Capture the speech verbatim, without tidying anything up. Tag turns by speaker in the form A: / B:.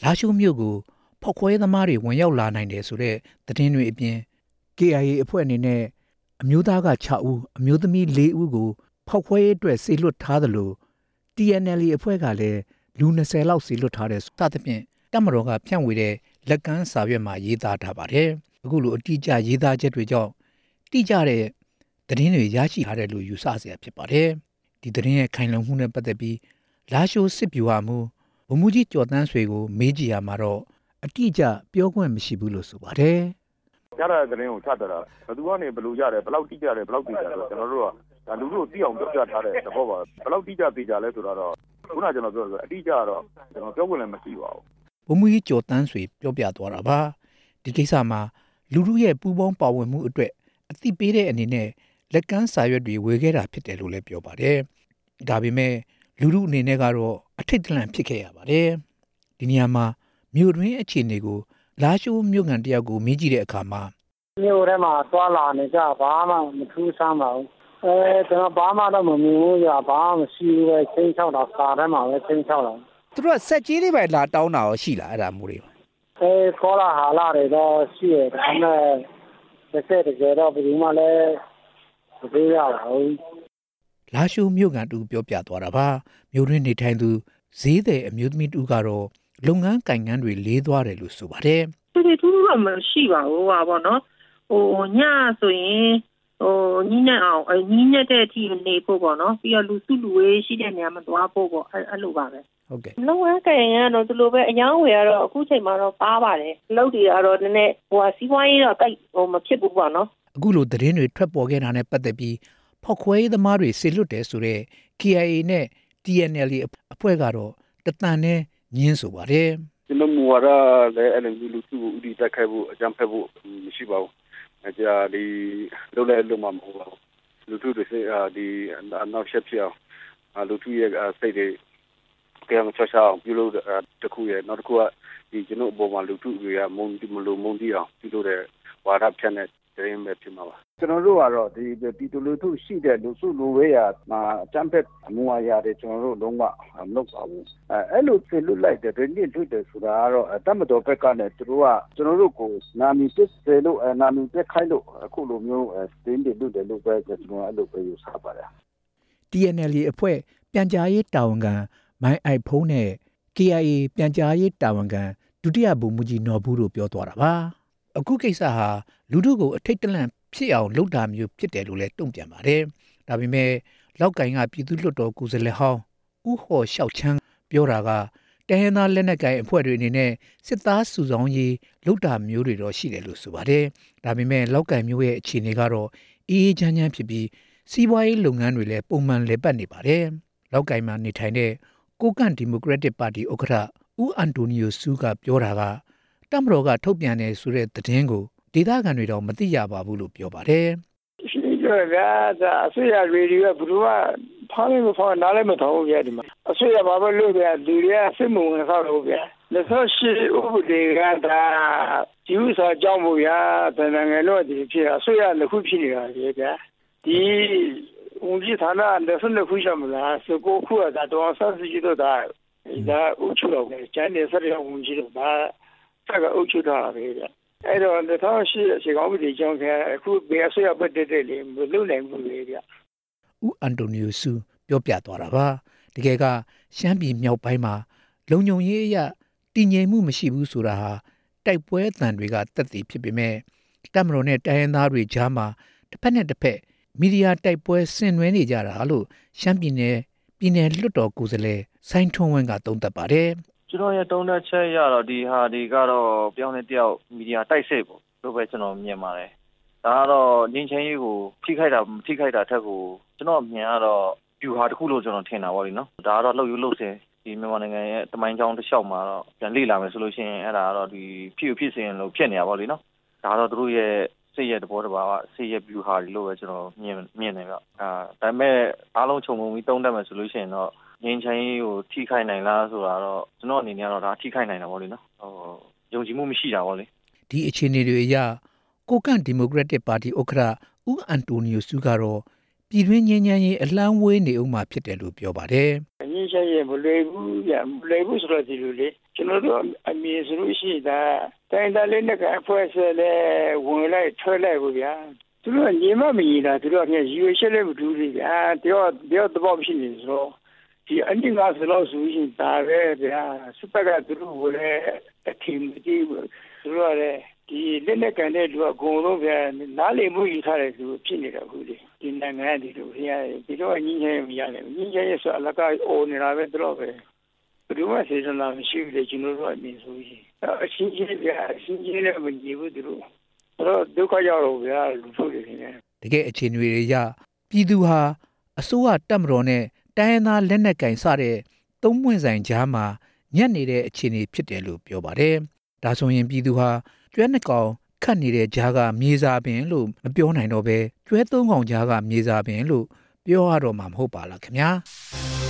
A: လာရှိုးမြို့ကိုဖောက်ခွဲသမားတွေဝင်ရောက်လာနိုင်တယ်ဆိုတဲ့သတင်းတွေအပြင် ကေအိုင်အေ အဖွဲ့အနေနဲ့အမျိုးသားက၆ဦးအမျိုးသမီး၄ဦးကိုဖောက်ခွဲရေးအတွက်စေလွှတ်ထားသလို တီ အန် အယ် အေ အဖွဲ့ကလည်းလူ၂၀လောက်စေလွှတ်ထားတဲ့စသဖြင့်တပ်မတော်ကဖြန့်ဝေတဲ့လက်ကမ်းစာရွက်မှာရေးသားထားပါတယ်။အခုလိုအတိအကျရေးသားချက်တွေကြောင့်တိကျတဲ့သတင်းတွေရရှိထားတယ်လို့ယူဆเสียဖြစ်ပါတယ်။ဒီသတင်းရဲ့ခိုင်လုံမှုနဲ့ပတ်သက်ပြီးလာရှိုးစစ်ဗျူဟာမှူးဗိုလ်မှူးကြီးကျော်တန်းဆွေကိုမေးကြည့်ရမှာတော့အတိအကျပြောခွင့်မရှိဘူးလို့ဆိုပါတယ်
B: ။ကြားတဲ့သတင်းကိုချပြတာဘယ်သူကနေဘယ်လိုရတယ်ဘယ်လောက်တိကျတယ်ဘယ်လောက်တိကျတယ်ကျွန်တော်တို့ကဒါလူတို့သိအောင်ပြောပြထားတဲ့သဘောပါဘယ်လောက်တိကျသိကြလဲဆိုတော့ခုနကျွန်တော်ပြောဆိုအတိအကျတော့ကျွန်တော်ပြောခွင့်လည်းမရှိပါဘူး
A: ဗိုလ်မှူးကြီးကျော်တန်းဆွေပြောပြသွားတာပါဒီကိစ္စမှာလူလူရဲ့ပူးပေါင်းပါဝင်မှုအတွက်အသိပေးတဲ့အနေနဲ့လက်ကမ်းစာရွက်တွေဝေခဲ့တာဖြစ်တယ်လို့လည်းပြောပါတယ်ဒါပေမဲ့လူလူအနေနဲ့ကတော့အထိတ်တလန့်ဖြစ်ခဲ့ရပါတယ်ဒီနေရာမှာမြို့တွင်းအခြေအနေကိုလာရှိုးမြို့ကန်တယောက်ကိုမေးကြည့်တဲ့အခါမှာ
C: မြို့ထဲမှာသွားလာနေကြဘာမှမထူးဆန်းပါဘူးအဲကျွန်တော်ဘာမှတော့မမြင်ဘူးကြာဘာမှမရှိဘူးပဲချင်းချောက်တာစာထဲမှာပဲချင်းချောက်တာ
A: သူတို့ဆက်ကြီးလေးပဲလာတောင်းတာရောရှိလားအဲ့ဒါမျိုးတွေ
C: အဲခေါ်လာဟာလာတွေတော့ရှိတယ်ဒါပေမဲ့တစ်ဆက်တကယ်တော့ဘယ်သူမှလည်းမပြေးရပါဘူး
A: လာရှိုးမြို့ကန်တူပြောပြသွားတာပါမြို့တွင်းနေထိုင်သူဈေးတဲ့အမျိုးသမီးတူကတော့လုပ်ငန်းကိုင်ငန်းတွေလေးသွားတယ်လို့ဆိုပါတယ်
D: ဒီလိုတူတော့မရှိပါဘူးဟာပေါ့နော်ဟိုညဆိုရင်ဟိုညီနဲ့အောင်အညီနဲ့တဲ့အထိနေဖို့ပေါ့နော်ပြီးတော့လူစုလူဝေးရှိတဲ့နေရာမှာသွားဖို့ပေါ့အဲ့လိုပါပဲ
A: ဟုတ်ကဲ့
D: လုပ်ငန်းကိုင်ငန်းကတော့ဒီလိုပဲအယောင်းဝယ်ကတော့အခုချိန်မှာတော့ပါပါတယ်လုပ်တွေကတော့နည်းနည်းဟိုစီးပွားရေးတော့တိုက်ဟိုမဖြစ်ဘူးပေါ့နော်
A: အခုလိုသတင်းတွေထွက်ပေါ်ခဲ့တာနဲ့ပတ်သက်ပြီးဖောက်ခွဲသမားတွေဆေလွတ်တယ်ဆိုတဲ့ ကေ အိုင် အေ နဲ့ တီ အန် အယ် အေ အဖွဲ့ကတော့တသန်နဲ့ညင်းဆိုပါတယ်
B: ကျွန်တော်မူဝါဒလည်းအဲ့လိုလူစုဦးတည်တက်ခဲ့ဖို့အကြမ်းဖက်ဖို့မရှိပါဘူးအဲကြာဒီလုံးလည်းလုံးမမဟုတ်ပါဘူးလူထုတွေဒီနောက်ဆက်ဖြစ်အောင်လူထုရဲ့စိတ်တွေကဲမချောချောင်းပြုလို့တခုရဲ့နောက်တစ်ခုကဒီကျွန်တော်အပေါ်မှာလူထုတွေကမုံမလို့မုံတီးအောင်ပြုလို့တဲ့ဝါဒဖြန့်တဲ့သတင်းပဲဖြစ်မှာပါကျွန်တော်တို့ကတော့ဒီပြည်သူလူထုရှိတဲ့လူစုလူဝေးရာမှာအကြမ်းဖက်မူဝါဒတွေကျွန်တော်တို့လုံးဝမလုပ်ပါဘူးအဲအဲ့လိုဖြစ်လို့လိုက်တဲ့ညစ်ထွတ်တယ်ဆိုတာကတော့တတ်မတော်ဘက်ကနဲ့သူတို့ကကျွန်တော်တို့ကိုနာမည်ပစ်စေလို့နာမည်ပြခိုင်းလို့အခုလိုမျိုးတင်းတွေလွတ်တယ်လို့ပဲကျွန်တော်အဲ့လိုပဲယူဆပါတယ်
A: တီ အန် အယ် အေ အဖွဲ့ပြန်ကြားရေးတာဝန်ခံမိုင်းအိုက်ဖုံးနဲ့ ကေ အိုင် အေ ပြန်ကြားရေးတာဝန်ခံဒုတိယဗိုလ်မှူးကြီးနော်ဘူးတို့ပြောသွားတာပါအခုကိစ္စဟာလူထုကိုအထိတ်တလန့်ဖြစ်အောင်လုပ်တာမျိုးဖြစ်တယ်လို့လည်းတုံ့ပြန်ပါတယ်ဒါပေမဲ့လောက်ကင်ကပြည်သူ့လွှတ်တော်ကိုယ်စားလှယ်ဟောင်းဦးဟော်လျှောက်ချမ်းပြောတာကတိုင်းရင်းသားလက်နက်ကိုင်အဖွဲ့တွေအနေနဲ့စစ်သားစုဆောင်ရေးလုပ်တာမျိုးတွေတော့ရှိတယ်လို့ဆိုပါတယ်ဒါပေမဲ့လောက်ကင်မျိုးရဲ့အခြေအနေကတော့အေးအေးချမ်းချမ်းဖြစ်ပြီးစီးပွားရေးလုပ်ငန်းတွေလည်းပုံမှန်လည်ပတ်နေပါတယ်လောက်ကင်မှာနေထိုင်တဲ့ကိုကန့်ဒီမိုကရက်တစ်ပါတီဥက္ကဋ္ဌဦးအန်တိုနီယိုဆူကပြောတာကတပ်မတော်ကထုတ်ပြန်တယ်ဆိုတဲ့သတင်းကိုဒေသခံတွေတော့မသိရပါဘူးလို့ပြောပါတယ်
C: ရှိကြတာအစိုးရရေဒီယိုကဘယ်သူကဖားလို့ဖားနားလည်းမထောင်ကြဒီမှာအစိုးရဘာပဲလုပ်ပြလူတွေကစစ်မှုဝင်ဆောက်လို့ပြလက်စောရှိဥပဒေကဒါဒီဥစ္စာကြောင့်မို့ရတန်တန်ငယ်တော့ဒီဖြစ်အစိုးရတစ်ခုဖြစ်နေတာလေဗျာဒီဦးကြီးဌာနလက်စနှစ်ခုရှိမလားစကိုခုကတော့ဆက်စီတော့ဒါဒါဥချုတော့ကျန်နေစရအောင်ကြီးတော့ဒါစကအုပ်ချုပ်တာပဲဗျအဲ့တော့တထောင်ရှိအခြေကောင်းပြီကြောင်းခဲအခုဘယ်အစိုးရပတ်တက်တယ်လေမလုပ်နိုင်ဘူးလေဗျ
A: ဦးအန်တိုနီယိုဆူပြောပြသွားတာပါတကယ်ကရှမ်းပြည်မြောက်ပိုင်းမှာလုံခြုံရေးအရတည်ငြိမ်မှုမရှိဘူးဆိုတာဟာတိုက်ပွဲအသံတွေကတက်တည်ဖြစ်ပေမဲ့တပ်မတော်နဲ့တိုင်းရင်းသားတွေကြားမှာတစ်ဖက်နဲ့တစ်ဖက်မီဒီယာတိုက်ပွဲဆင်နွှဲနေကြတာလို့ရှမ်းပြည်နယ်ပြည်နယ်လွှတ်တော်ကိုယ်စားလှယ်ဆိုင်းထွန်းဝင်းကသုံးသပ်ပါတယ်
E: ကျွန်တော်ရဲ့တုံးသက်ချက်ရတော့ဒီဟာဒီကတော့ပြောင်းနေတယောက်မီဒီယာတိုက်စစ်ပေါ့လို့ပဲကျွန်တော်မြင်ပါတယ်ဒါကတော့ငင်းချင်းရေးကိုထိခိုက်တာမထိခိုက်တာထက်ကိုကျွန်တော်မြင်ရတော့ပြူဟာတစ်ခုလို့ကျွန်တော်ထင်တာပေါ့လေနော်ဒါကတော့လှုပ်ယူလှုပ်စင်ဒီမြန်မာနိုင်ငံရဲ့တမိုင်းကြောင်းတစ်လျှောက်မှာတော့ပြန်လေ့လာမယ်ဆိုလို့ရှိရင်အဲ့ဒါကတော့ဒီဖြစ်ဖြစ်စင်လို့ဖြစ်နေတာပေါ့လေနော်ဒါတော့သူတို့ရဲ့စိတ်ရဲ့သဘောတဘာကစိတ်ရဲ့ပြူဟာလို့ပဲကျွန်တော်မြင်မြင်နေကြအာဒါပေမဲ့အားလုံးခြုံငုံပြီးတုံးတတ်မယ်ဆိုလို့ရှိရင်တော့ငင်းချင်းကိုထိခိုက်နိုင်လားဆိုတာတော့ကျွန်တော်အနေနဲ့ကတော့ဒါထိခိုက်နိုင်တာပေါ့လေနော်ဟိုယုံကြည်မှုမရှိတာပေါ့လေ
A: ဒီအခြေအနေတွေအရကိုကန့်ဒီမိုကရက်တစ်ပါတီဥက္ကဋ္ဌဦးအန်တိုနီယိုဆူကတော့ပြည်တွင်းငြိမ်းချမ်းရေးအလံဝေးနေအောင်မှာဖြစ်တယ်လို့ပြောပါတယ်
C: ငြိင်းချမ်းရဲ့မလွယ်ဘူးဗျမလွယ်ဘူးဆိုတော့ဒီလိုလေကျွန်တော်တို့အမြင်ဆိုလို့ရှိတာတိုင်းသားလေးနဲ့ကအဖွဲဆဲလဲဝင်လိုက်ထွက်လိုက်ဘူးဗျာသူတို့ညီမမညီတာသူတို့ကရွေးချက်လည်းမတူဘူးဗျာတယောက်တယောက်တော့ဖြစ်နေဆိုတော့ဒီအန်တီကဆိုလို့ဆိုရင်ဒါပဲဗျာစပက်ကသူတို့ကလည်းအထင်ကြီးသူတို့ကလည်းဒီလက်နဲ့ကန်တဲ့လူကအကုန်လုံးဗျာနားလည်မှုယူထားတယ်သူဖြစ်နေတာဟုတ်တယ်ဒီနိုင်ငံဒီလိုခရဒီတော့ညီငယ်မရတယ်ညီငယ်ရဲ့ဆိုအလကားအိုနေတာပဲသူတို့ပဲဘယ်သူမှစေစနာမရှိဘူးလေကျွန်တော်တို့အမြင်ဆိုရင်အချင်းချင်းဗျာအချင်းချင်းလည်းမကြည့်ဘူးသူတို့တော့ဒုက္ခရောက်တော့ဗျာလူတို့တွေနေ
A: တကယ်အခြေအနေတွေရပြည်သူဟာအစိုးရတပ်မတော်နဲ့တိုင်းရင်းသားလက်နက်ကင်စတဲ့သုံးပွင့်ဆိုင်ကြားမှာညက်နေတဲ့အခြေအနေဖြစ်တယ်လို့ပြောပါတယ်ဒါဆိုရင်ပြည်သူဟာကျွဲနှစ်ကောင်ခတ်နေတဲ့ကြားကမြေစာပင်လို့မပြောနိုင်တော့ပဲကျွဲသုံးကောင်ကြားကမြေစာပင်လို့ပြောရတော့မှာမဟုတ်ပါလားခင်ဗျာ